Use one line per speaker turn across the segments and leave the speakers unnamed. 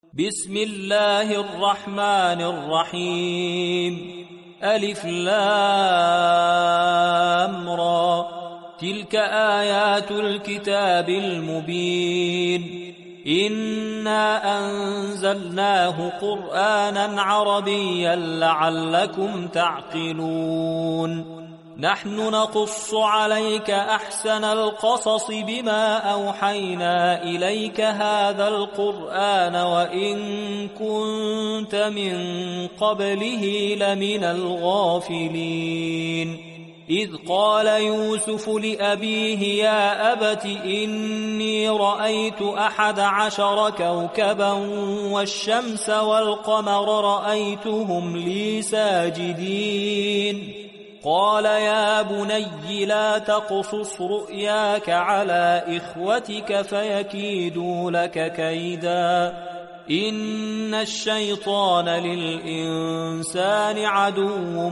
بسم الله الرحمن الرحيم. ألف لام را، تلك آيات الكتاب المبين. إنا أنزلناه قرآنا عربيا لعلكم تعقلون. نحن نقص عليك أحسن القصص بما أوحينا إليك هذا القرآن وإن كنت من قبله لمن الغافلين. إذ قال يوسف لأبيه يا أبت إني رأيت 11 كوكبا والشمس والقمر رأيتهم لي ساجدين. قال يا بني لا تقصص رؤياك على إخوتك فيكيدوا لك كيدا إن الشيطان للإنسان عدو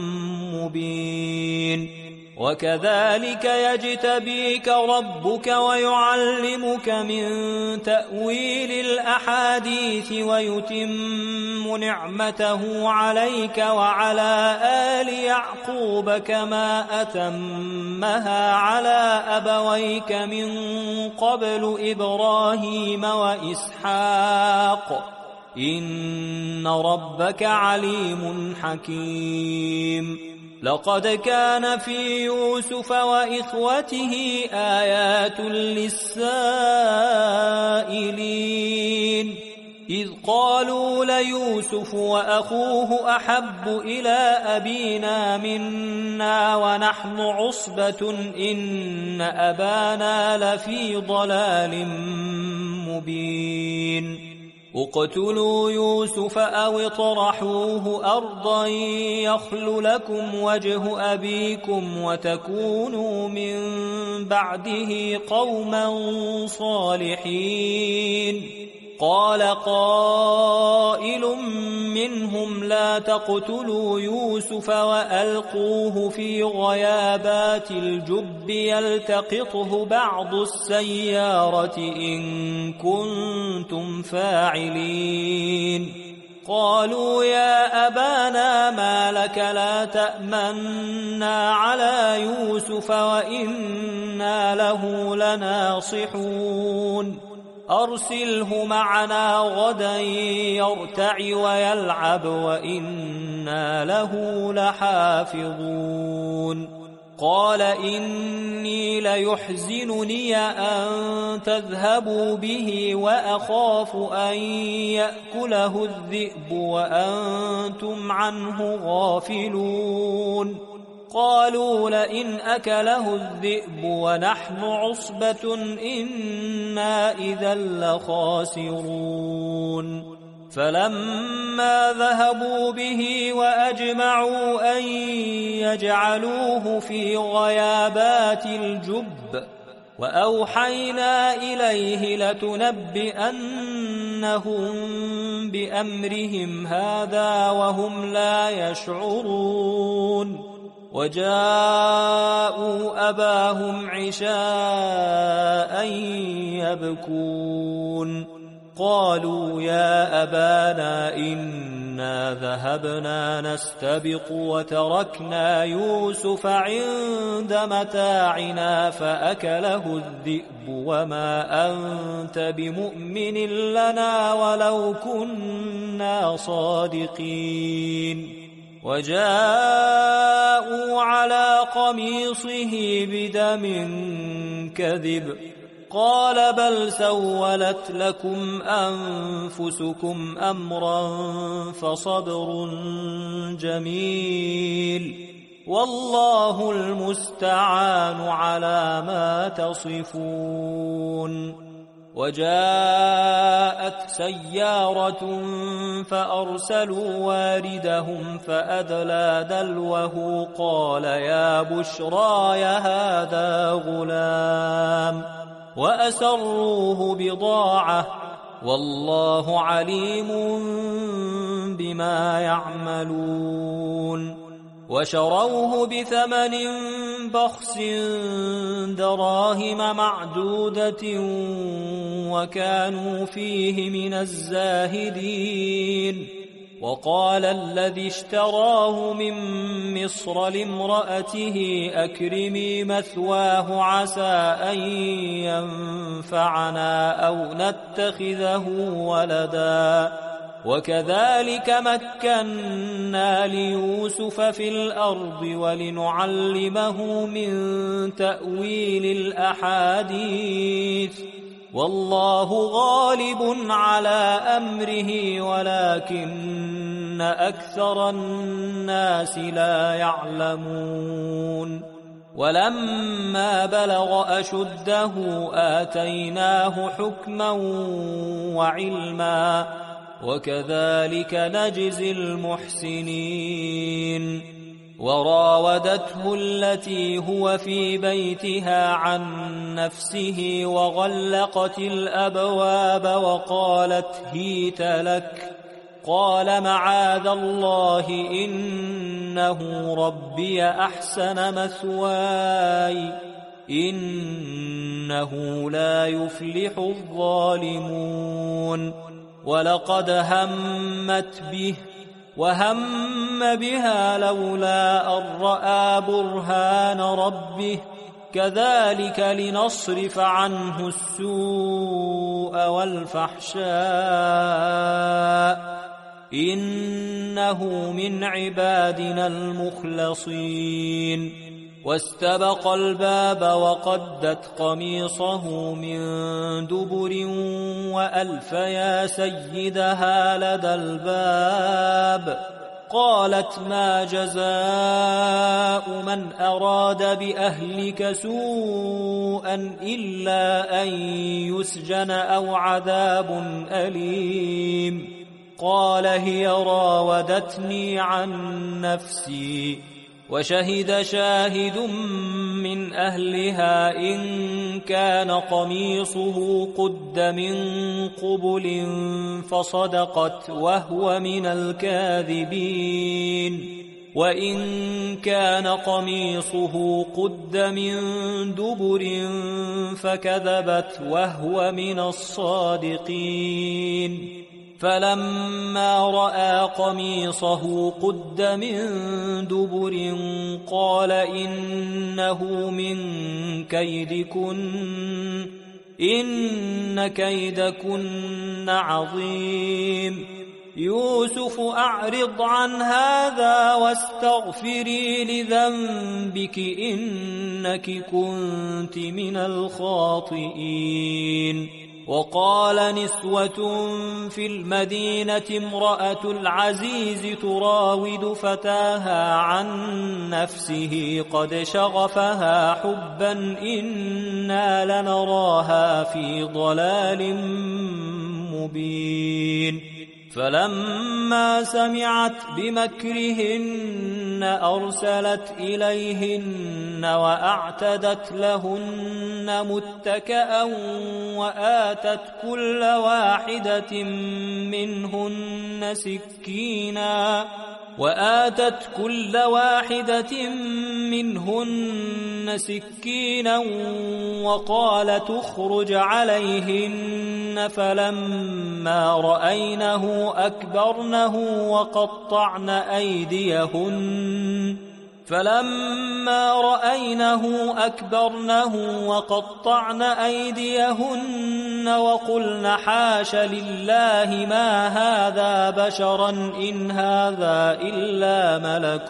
مبين. وكذلك يجتبيك ربك ويعلمك من تأويل الأحاديث ويتم نعمته عليك وعلى آل يعقوب كما أتمها على أبويك من قبل إبراهيم وإسحاق إن ربك عليم حكيم. لقد كان في يوسف وإخوته آيات للسائلين إذ قالوا ليوسف وأخوه أحب إلى أبينا منا ونحن عصبة إن أبانا لفي ضلال مبين. اقتلوا يوسف أو اطرحوه أرضا يخل لكم وجه أبيكم وتكونوا من بعده قوما صالحين. قال قائل منهم لا تقتلوا يوسف وألقوه في غيابات الجب يلتقطه بعض السيارة إن كنتم فاعلين. قالوا يا أبانا ما لك لا تأمنا على يوسف وإنا له لناصحون. أرسله معنا غدا يرتع ويلعب وإنا له لحافظون. قال إني ليحزنني أن تذهبوا به وأخاف أن يأكله الذئب وأنتم عنه غافلون. قالوا لئن أكله الذئب ونحن عصبة إنا إذا لخاسرون. فلما ذهبوا به وأجمعوا أن يجعلوه في غيابات الجب وأوحينا إليه لتنبئنهم بأمرهم هذا وهم لا يشعرون. وجاءوا أباهم عشاء يبكون. قالوا يا أبانا إنا ذهبنا نستبق وتركنا يوسف عند متاعنا فأكله الذئب وما أنت بمؤمن لنا ولو كنا صادقين. وجاءوا على قميصه بدم كذب قال بل سولت لكم أنفسكم أمرا فصبر جميل والله المستعان على ما تصفون. وجاءت سيارة فأرسلوا واردهم فأدلى دلوه قال يا بشراي هذا غلام وأسروه بضاعة والله عليم بما يعملون. وشروه بثمن بخس دراهم معدودة وكانوا فيه من الزاهدين. وقال الذي اشتراه من مصر لامرأته أكرمي مثواه عسى أن ينفعنا أو نتخذه ولدا وكذلك مكنا ليوسف في الأرض ولنعلمه من تأويل الأحاديث والله غالب على أمره ولكن أكثر الناس لا يعلمون. ولما بلغ أشده آتيناه حكما وعلما وكذلك نجزي المحسنين. وراودته التي هو في بيتها عن نفسه وغلقت الأبواب وقالت هيت لك قال معاذ الله إنه ربي أحسن مثواي إنه لا يفلح الظالمون. ولقد همت به وهم بها لولا أن رأى برهان ربه كذلك لنصرف عنه السوء والفحشاء إنه من عبادنا المخلصين. واستبق الباب وقدت قميصه من دبر وألف يا سيدها لدى الباب قالت ما جزاء من أراد بأهلك سوءا إلا أن يسجن أو عذاب أليم. قال هي راودتني عن نفسي وشهد شاهد من أهلها إن كان قميصه قد من قبل فصدقت وهو من الكاذبين وإن كان قميصه قد من دبر فكذبت وهو من الصادقين. فلما رأى قميصه قد من دبر قال إنه من كيدكن إن كيدكن عظيم. يوسف أعرض عن هذا واستغفري لذنبك إنك كنت من الخاطئين. وقال نسوة في المدينة امرأة العزيز تراود فتاها عن نفسه قد شغفها حبا إنا لنراها في ضلال مبين. فلما سمعت بمكرهن أرسلت إليهن وأعتدت لهن متكأ وآتت كل واحدة منهن سكينا وقالت اخرج عليهن فلما رأينه أكبرنه وقطعن أيديهن وقلن حاش لله ما هذا بشرا إن هذا إلا ملك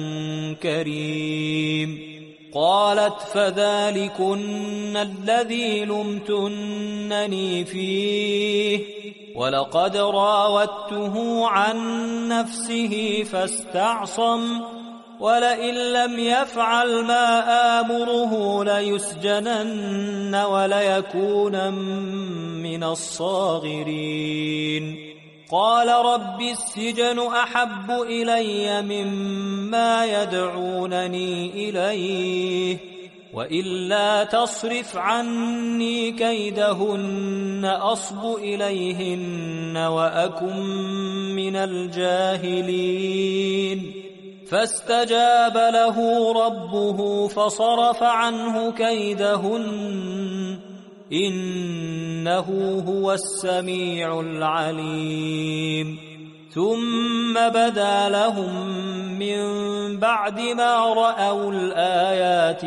كريم. قالت فذلكن الذي لمتنني فيه ولقد راودته عن نفسه فاستعصم ولئن لم يفعل ما آمره ليسجنن وليكونن من الصاغرين. قال رب السجن أحب إلي مما يدعونني إليه وإلا تصرف عني كيدهن أصب إليهن وأكن من الجاهلين. فاستجاب له ربه فصرف عنه كيدهن إنه هو السميع العليم ثم بدا لهم من بعد ما رأوا الآيات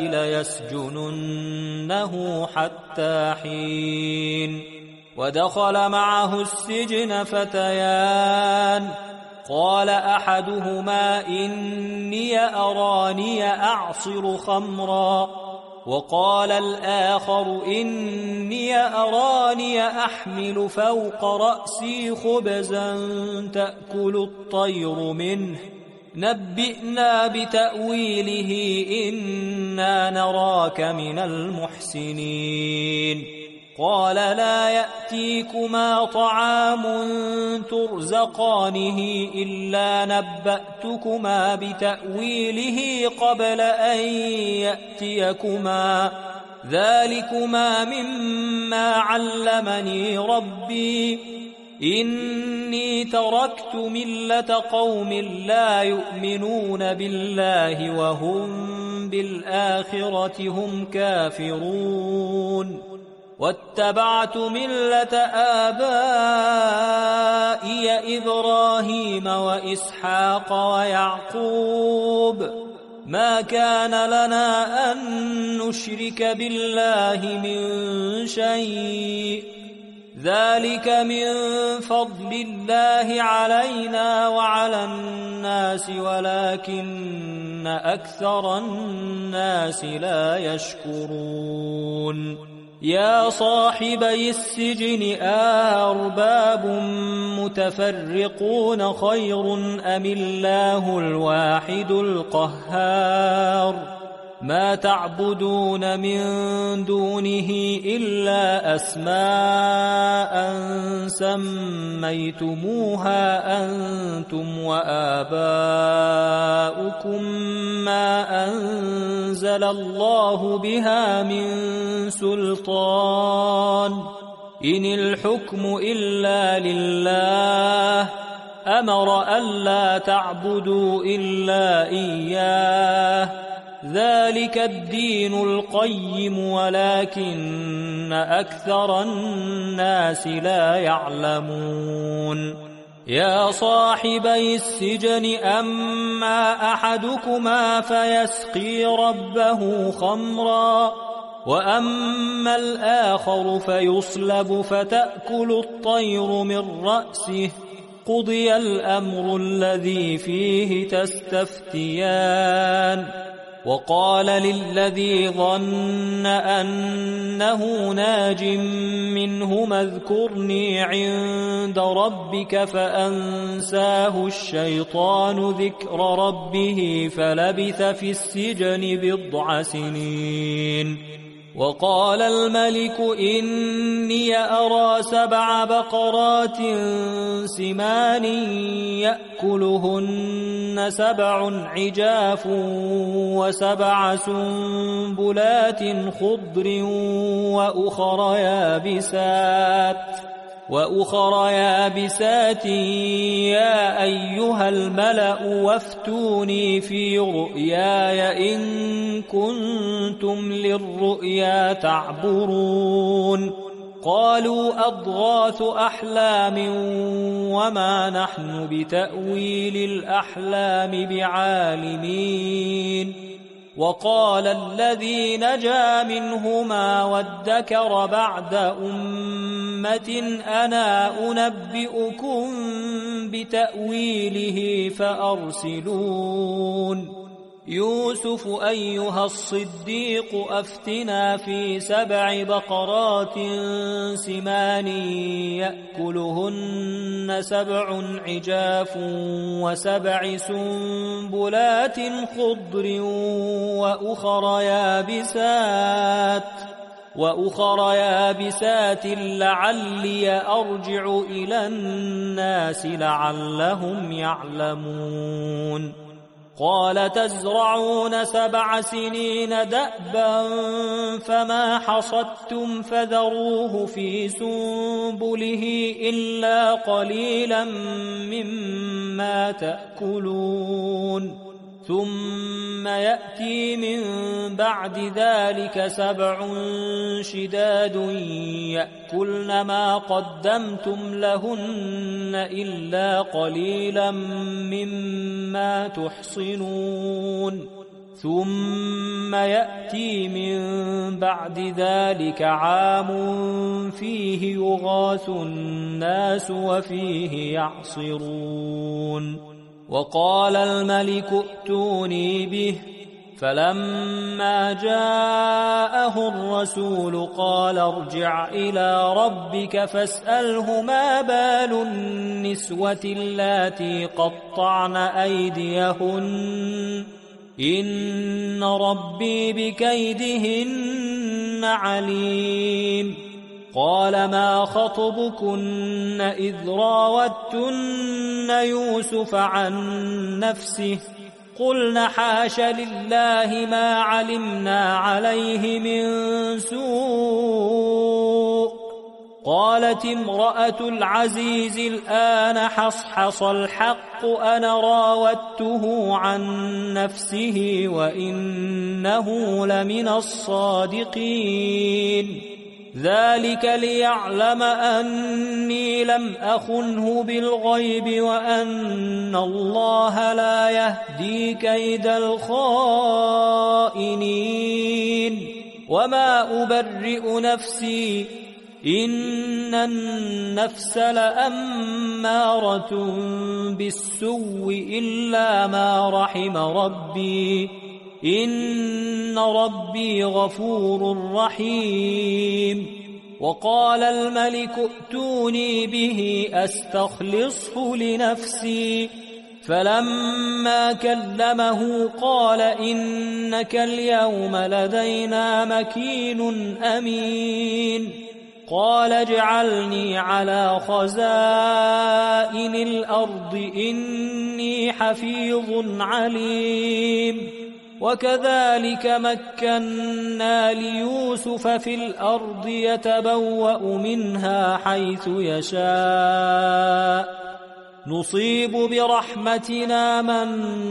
ليسجننه حتى حين ودخل معه السجن فتيان قال أحدهما إني أراني أعصر خمرا وقال الآخر إني أراني أحمل فوق رأسي خبزا تأكل الطير منه نبئنا بتأويله إنا نراك من المحسنين قال لا يأتيكما طعام ترزقانه إلا نبأتكما بتأويله قبل أن يأتيكما ذلكما مما علمني ربي إني تركت ملة قوم لا يؤمنون بالله وهم بالآخرة هم كافرون واتبعت ملة آبائي إبراهيم وإسحاق ويعقوب ما كان لنا أن نشرك بالله من شيء ذلك من فضل الله علينا وعلى الناس ولكن أكثر الناس لا يشكرون يا صاحبي السجن أأرباب متفرقون خير أم الله الواحد القهار ما تعبدون من دونه إلا أسماء سميتموها أنتم وآباؤكم ما أنزل الله بها من سلطان إن الحكم إلا لله أمر ألا تعبدوا إلا إياه ذلك الدين القيم ولكن أكثر الناس لا يعلمون يا صاحبي السجن أما أحدكما فيسقي ربه خمرا وأما الآخر فيصلب فتأكل الطير من رأسه قضي الأمر الذي فيه تستفتيان وقال للذي ظن أنه ناج منهما اذكرني عند ربك فأنساه الشيطان ذكر ربه فلبث في السجن بضع سنين وقال الملك إني أرى 7 بقرات سمان يأكلهن 7 عجاف و7 سنبلات خضر وأخر يابسات يا أيها الملأ وافتوني في رؤياي إن كنتم للرؤيا تعبرون قالوا أضغاث أحلام وما نحن بتأويل الأحلام بعالمين وقال الذي نجا منهما وادكر بعد أمة أنا أنبئكم بتأويله فأرسلون يوسف أيها الصديق أفتنا في 7 بقرات سمان يأكلهن 7 عجاف و7 سنبلات خضر وأخر يابسات لعلي أرجع إلى الناس لعلهم يعلمون قال تزرعون 7 سنين دأبا فما حصدتم فذروه في سنبله إلا قليلا مما تأكلون ثم يأتي من بعد ذلك 7 شداد يأكلن ما قدمتم لهن إلا قليلا مما تحصنون ثم يأتي من بعد ذلك عام فيه يغاث الناس وفيه يعصرون وقال الملك ائتوني به فلما جاءه الرسول قال ارجع إلى ربك فاسأله ما بال النسوة اللاتي قطعن أيديهن إن ربي بكيدهن عليم قال ما خطبكن إذ راوتن يوسف عن نفسه قلن حاش لله ما علمنا عليه من سوء قالت امرأة العزيز الآن حصحص الحق أنا راودته عن نفسه وإنه لمن الصادقين ذلك ليعلم أني لم أخنه بالغيب وأن الله لا يهدي كيد الخائنين وما أبرئ نفسي إن النفس لأمارة بالسوء إلا ما رحم ربي إن ربي غفور رحيم وقال الملك ائتوني به أستخلصه لنفسي فلما كلمه قال إنك اليوم لدينا مكين أمين قال اجعلني على خزائن الأرض إني حفيظ عليم وكذلك مكنا ليوسف في الأرض يتبوأ منها حيث يشاء نصيب برحمتنا من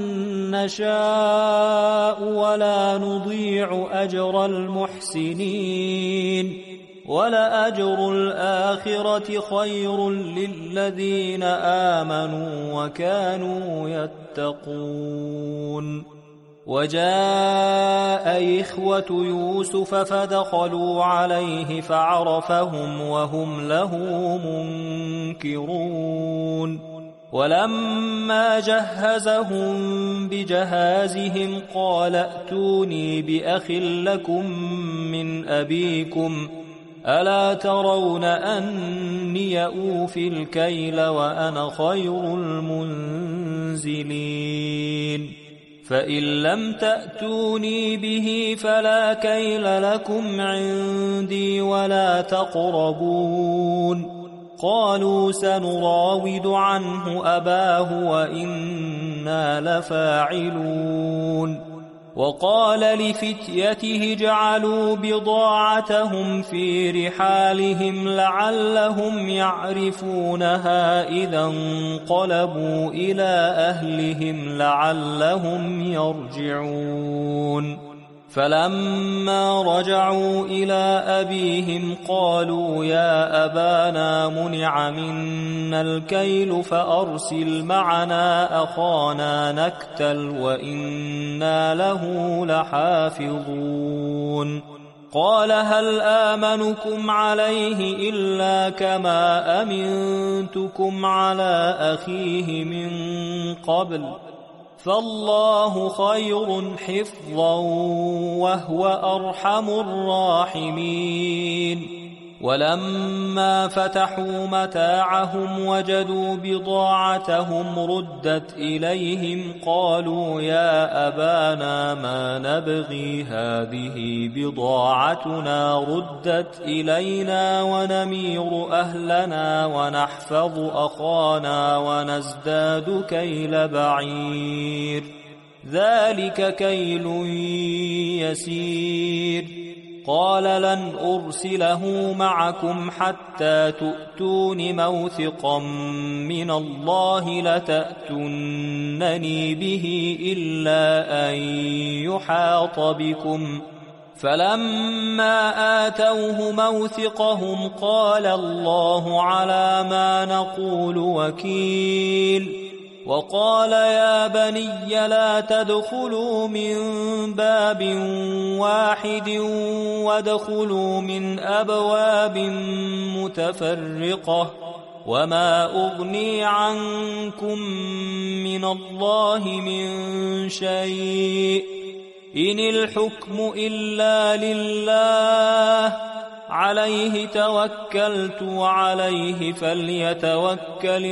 نشاء ولا نضيع أجر المحسنين ولأجر الآخرة خير للذين آمنوا وكانوا يتقون وجاء إخوة يوسف فدخلوا عليه فعرفهم وهم له منكرون ولما جهزهم بجهازهم قال ائتوني بأخ لكم من أبيكم ألا ترون أني أوفي الكيل وأنا خير المنزلين فإن لم تأتوني به فلا كيل لكم عندي ولا تقربون قالوا سنراود عنه أباه وإنا لفاعلون وقال لفتيته اجعلوا بضاعتهم في رحالهم لعلهم يعرفونها إذا انقلبوا إلى أهلهم لعلهم يرجعون فلما رجعوا إلى أبيهم قالوا يا أبانا منع منا الكيل فأرسل معنا أخانا نكتل وإنا له لحافظون قال هل آمنكم عليه إلا كما أمنتكم على أخيه من قبل فالله خير حفظا وهو أرحم الراحمين ولما فتحوا متاعهم وجدوا بضاعتهم ردت إليهم قالوا يا أبانا ما نبغي هذه بضاعتنا ردت إلينا ونمير أهلنا ونحفظ أخانا ونزداد كيل بعير ذلك كيل يسير قال لن أرسله معكم حتى تؤتون موثقا من الله لتأتونني به إلا أن يحاط بكم. فلما آتوه موثقهم قال الله على ما نقول وكيل. وقال يا بني لا تدخلوا من باب واحد وادخلوا من أبواب متفرقة وما أغني عنكم من الله من شيء إن الحكم إلا لله عليه توكلت وعليه فليتوكل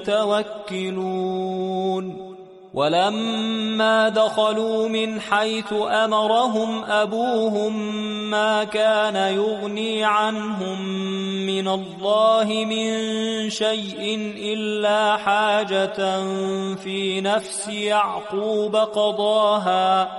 المتوكلون. ولما دخلوا من حيث أمرهم أبوهم ما كان يغني عنهم من الله من شيء إلا حاجة في نفس يعقوب قضاها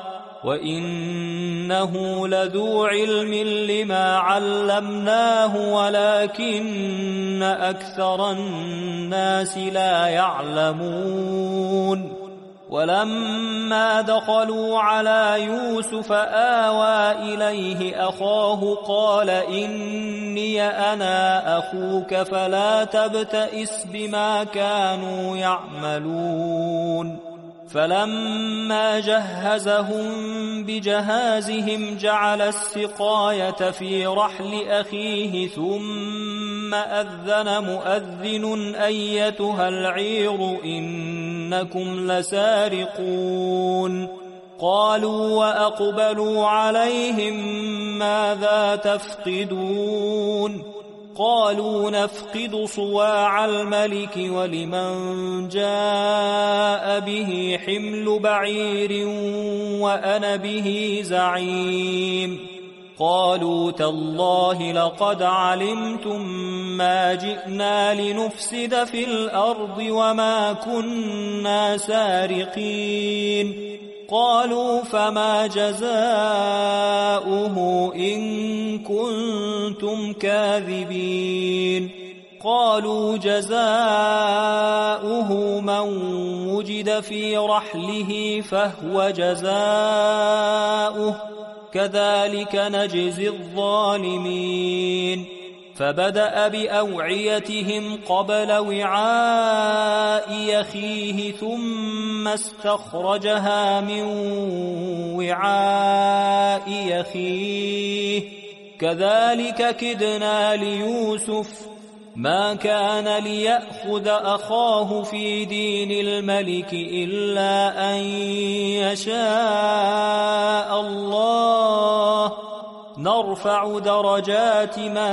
وإنه لذو علم لما علمناه ولكن أكثر الناس لا يعلمون. ولما دخلوا على يوسف آوى إليه أخاه قال إني أنا أخوك فلا تبتئس بما كانوا يعملون. فلما جهزهم بجهازهم جعل السقاية في رحل أخيه ثم أذن مؤذن أيتها العير إنكم لسارقون. قالوا وأقبلوا عليهم ماذا تفقدون؟ قالوا نفقد صواع الملك ولمن جاء به حمل بعير وأنا به زعيم. قالوا تالله لقد علمتم ما جئنا لنفسد في الأرض وما كنا سارقين. قالوا فما جزاؤه إن كنتم كاذبين؟ قالوا جزاؤه من وجد في رحله فهو جزاؤه كذلك نجزي الظالمين. فبدأ بأوعيتهم قبل وعاء أخيه ثم استخرجها من وعاء أخيه كذلك كدنا ليوسف ما كان ليأخذ أخاه في دين الملك إلا أن يشاء الله نرفع درجات من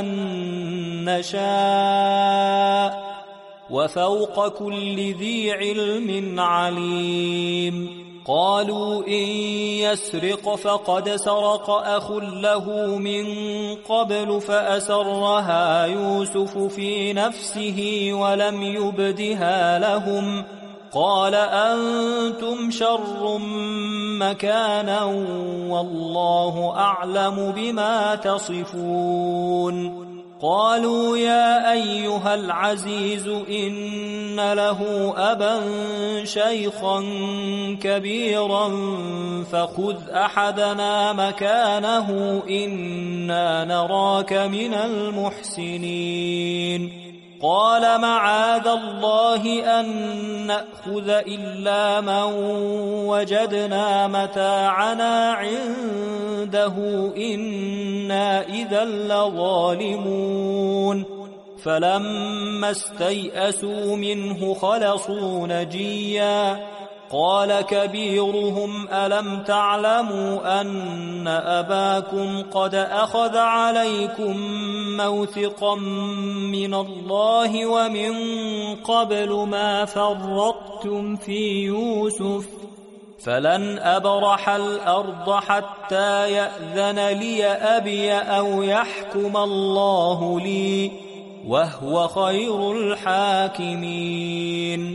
نشاء وفوق كل ذي علم عليم. قالوا إن يسرق فقد سرق أخ له من قبل فأسرها يوسف في نفسه ولم يبدها لهم. قال أنتم شر مكانا والله أعلم بما تصفون. قالوا يا أيها العزيز إن له أبا شيخا كبيرا فخذ أحدنا مكانه إنا نراك من المحسنين. قال معاذ الله أن نأخذ إلا من وجدنا متاعنا عنده إنا إذا لظالمون. فلما استيئسوا منه خلصوا نجيا. قال كبيرهم ألم تعلموا أن أباكم قد أخذ عليكم موثقا من الله ومن قبل ما فرطتم في يوسف فلن أبرح الأرض حتى يأذن لي أبي أو يحكم الله لي وهو خير الحاكمين.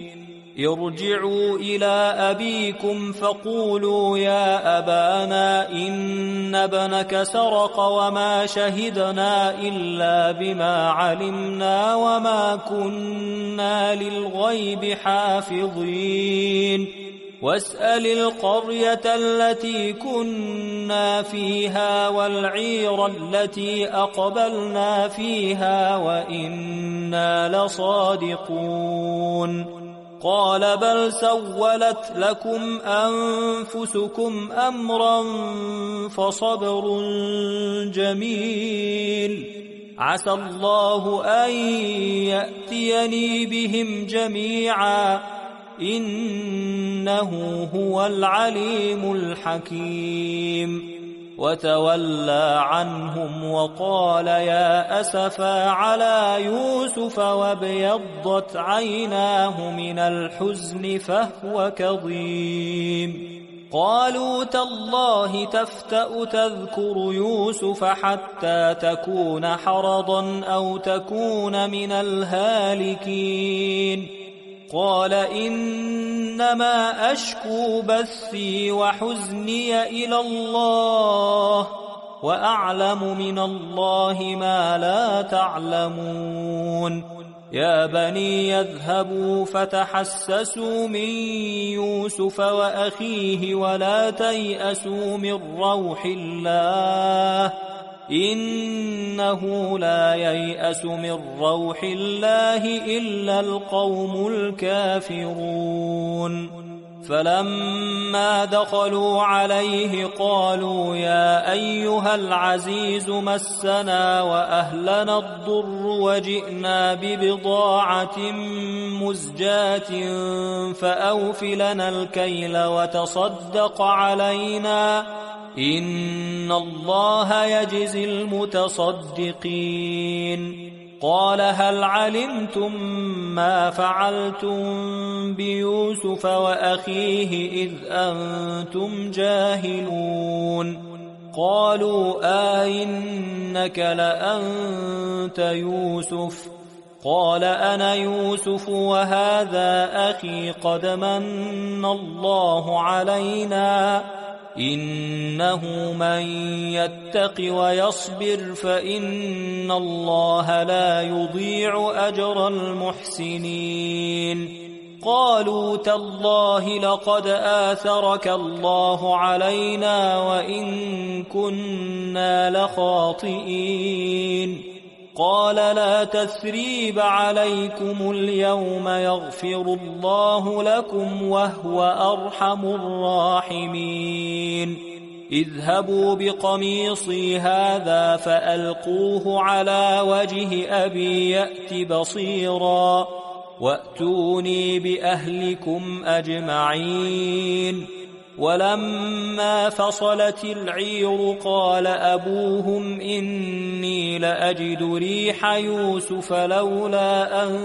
ارجعوا إلى أبيكم فقولوا يا أبانا إن ابنك سرق وما شهدنا إلا بما علمنا وما كنا للغيب حافظين واسأل القرية التي كنا فيها والعير التي أقبلنا فيها وإنا لصادقون قال بل سولت لكم أنفسكم أمرا فصبر جميل عسى الله أن يأتيني بهم جميعا إنه هو العليم الحكيم وتولى عنهم وقال يا أسفا على يوسف وابيضت عيناه من الحزن فهو كظيم قالوا تالله تفتأ تذكر يوسف حتى تكون حرضا أو تكون من الهالكين قال إنما أشكو بثي وحزني إلى الله وأعلم من الله ما لا تعلمون يا بني يذهبوا فتحسسوا من يوسف وأخيه ولا تيأسوا من روح الله إنه لا ييأس من روح الله إلا القوم الكافرون فلما دخلوا عليه قالوا يا أيها العزيز مسنا وأهلنا الضر وجئنا ببضاعة مزجاة فأوف لنا الكيل وتصدق علينا إن الله يجزي المتصدقين قال هل علمتم ما فعلتم بيوسف وأخيه إذ أنتم جاهلون قالوا إنك لأنت يوسف قال أنا يوسف وهذا أخي قد من الله علينا إنه من يتق ويصبر فإن الله لا يضيع أجر المحسنين قالوا تالله لقد آثرك الله علينا وإن كنا لخاطئين قال لا تثريب عليكم اليوم يغفر الله لكم وهو أرحم الراحمين اذهبوا بقميصي هذا فألقوه على وجه أبي يأت بصيرا وأتوني بأهلكم أجمعين ولما فصلت العير قال أبوهم إني لأجد ريح يوسف لولا أن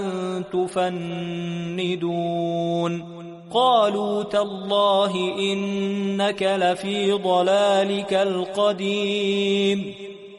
تفندون قالوا تالله إنك لفي ضلالك القديم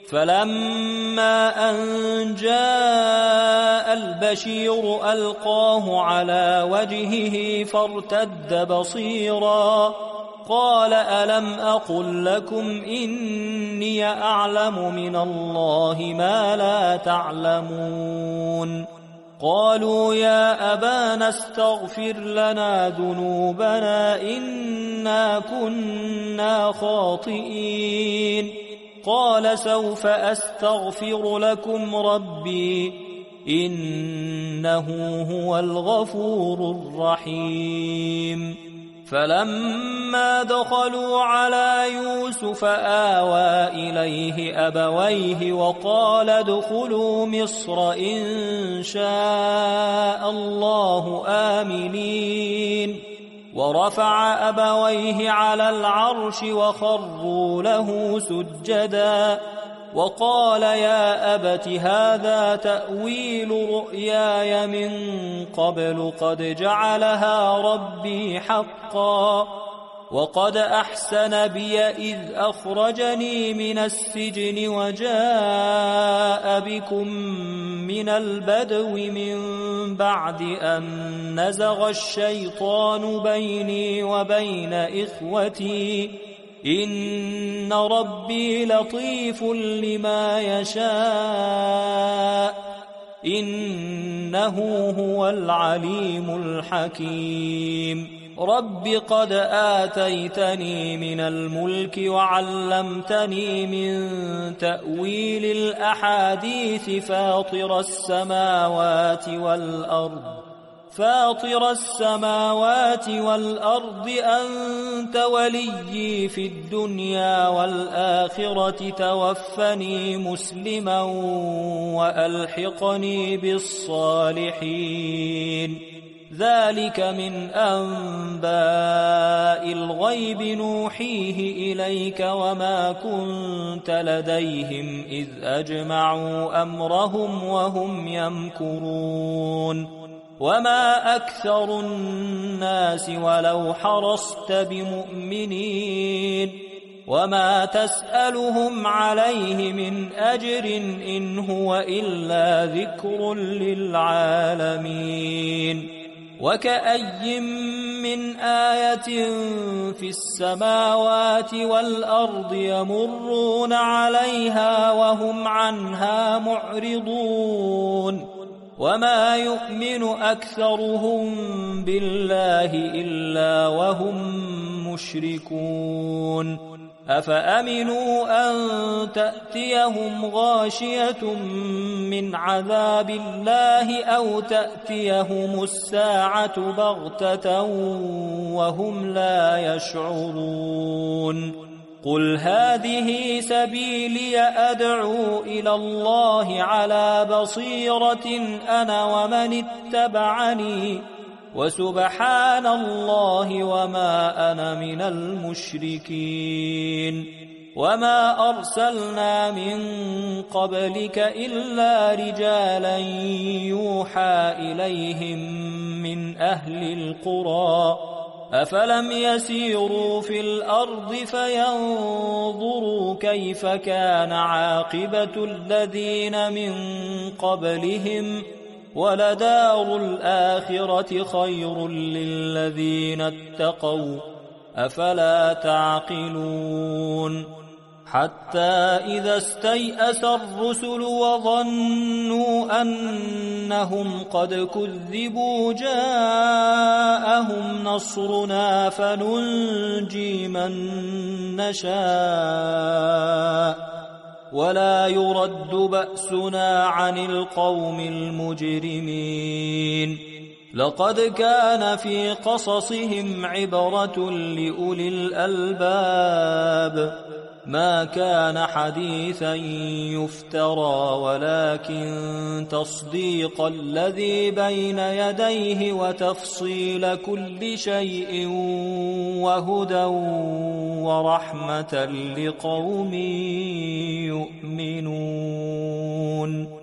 فلما أن جاء البشير ألقاه على وجهه فارتد بصيرا قال ألم أقل لكم إني أعلم من الله ما لا تعلمون قالوا يا أبانا استغفر لنا ذنوبنا إنا كنا خاطئين قال سوف أستغفر لكم ربي إنه هو الغفور الرحيم فلما دخلوا على يوسف آوى إليه أبويه وقال ادخلوا مصر إن شاء الله آمنين ورفع أبويه على العرش وخروا له سجدا وقال يا أبت هذا تأويل رؤياي من قبل قد جعلها ربي حقا وقد أحسن بي إذ أخرجني من السجن وجاء بكم من البدو من بعد أن نزغ الشيطان بيني وبين إخوتي إن ربي لطيف لما يشاء إنه هو العليم الحكيم رب قد آتيتني من الملك وعلمتني من تأويل الأحاديث فاطر السماوات والأرض أنت وليي في الدنيا والآخرة توفني مسلما وألحقني بالصالحين ذلك من أنباء الغيب نوحيه إليك وما كنت لديهم إذ أجمعوا أمرهم وهم يمكرون وما أكثر الناس ولو حرصت بمؤمنين وما تسألهم عليه من أجر إن هو إلا ذكر للعالمين وكأي من آية في السماوات والأرض يمرون عليها وهم عنها معرضون وما يؤمن أكثرهم بالله إلا وهم مشركون أفأمنوا أن تأتيهم غاشية من عذاب الله أو تأتيهم الساعة بغتة وهم لا يشعرون قل هذه سبيلي أدعو إلى الله على بصيرة أنا ومن اتبعني وسبحان الله وما أنا من المشركين وما أرسلنا من قبلك إلا رجالا يوحى إليهم من أهل القرى أفلم يسيروا في الأرض فينظروا كيف كان عاقبة الذين من قبلهم ولدار الآخرة خير للذين اتقوا أفلا تعقلون حتى إذا استيأس الرسل وظنوا أنهم قد كذبوا جاءهم نصرنا فننجي من نشاء ولا يرد بأسنا عن القوم المجرمين لقد كان في قصصهم عبرة لأولي الألباب ما كان حديثا يفترى ولكن تصديق الذي بين يديه وتفصيل كل شيء وهدى ورحمة لقوم يؤمنون